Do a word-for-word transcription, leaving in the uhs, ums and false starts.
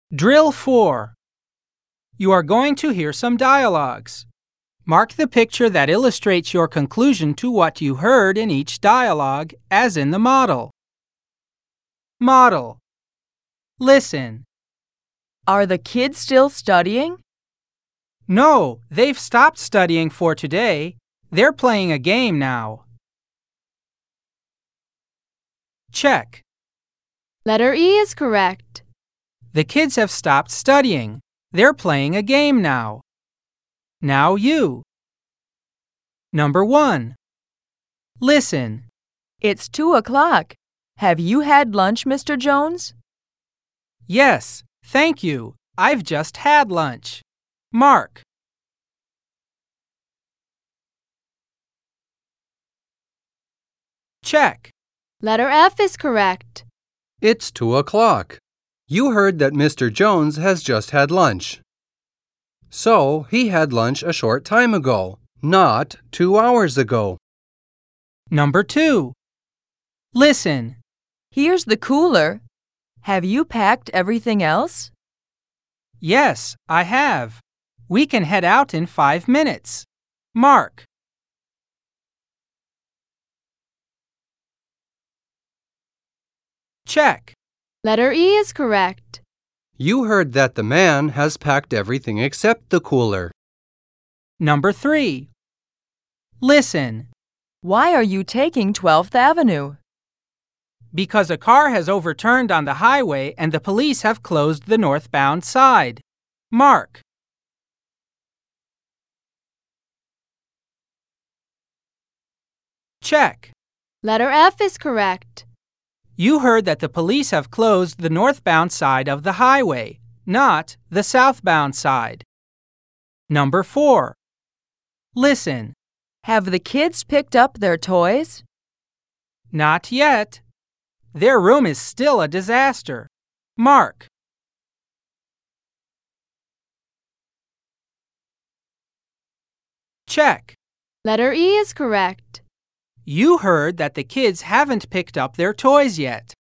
Drill four. You are going to hear some dialogues. Mark the picture that illustrates your conclusion to what you heard in each dialogue, as in the model. Model. Listen. Are the kids still studying? No, they've stopped studying for today. They're playing a game now. Check. Letter E is correct. The kids have stopped studying. They're playing a game now. Now you. Number one. Listen. It's two o'clock. Have you had lunch, Mister Jones? Yes, thank you. I've just had lunch. Mark. Check. Letter F is correct. It's two o'clock. You heard that Mister Jones has just had lunch. So, he had lunch a short time ago, not two hours ago. Number two. Listen. Here's the cooler. Have you packed everything else? Yes, I have. We can head out in five minutes. Mark. Check. Letter E is correct. You heard that the man has packed everything except the cooler. Number three. Listen. Why are you taking twelfth Avenue? Because a car has overturned on the highway and the police have closed the northbound side. Mark. Check. Letter F is correct. You heard that the police have closed the northbound side of the highway, not the southbound side. Number four. Listen. Have the kids picked up their toys? Not yet. Their room is still a disaster. Mark. Check. Letter E is correct. You heard that the kids haven't picked up their toys yet.